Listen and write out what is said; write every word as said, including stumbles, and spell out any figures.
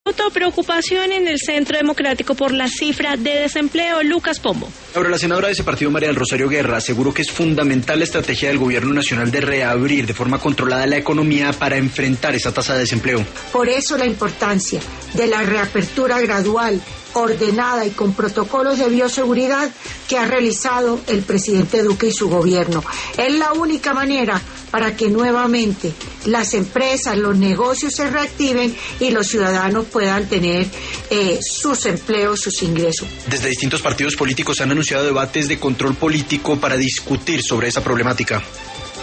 Preocupación en el Centro Democrático por la cifra de desempleo. Lucas Pombo. Ahora, la senadora de ese partido, María del Rosario Guerra, aseguró que es fundamental la estrategia del gobierno nacional de reabrir de forma controlada la economía para enfrentar esa tasa de desempleo. Por eso la importancia de la reapertura gradual, ordenada y con protocolos de bioseguridad que ha realizado el presidente Duque y su gobierno. Es la única manera para que nuevamente las empresas, los negocios se reactiven y los ciudadanos puedan tener eh, sus empleos, sus ingresos. Desde distintos partidos políticos han anunciado debates de control político para discutir sobre esa problemática.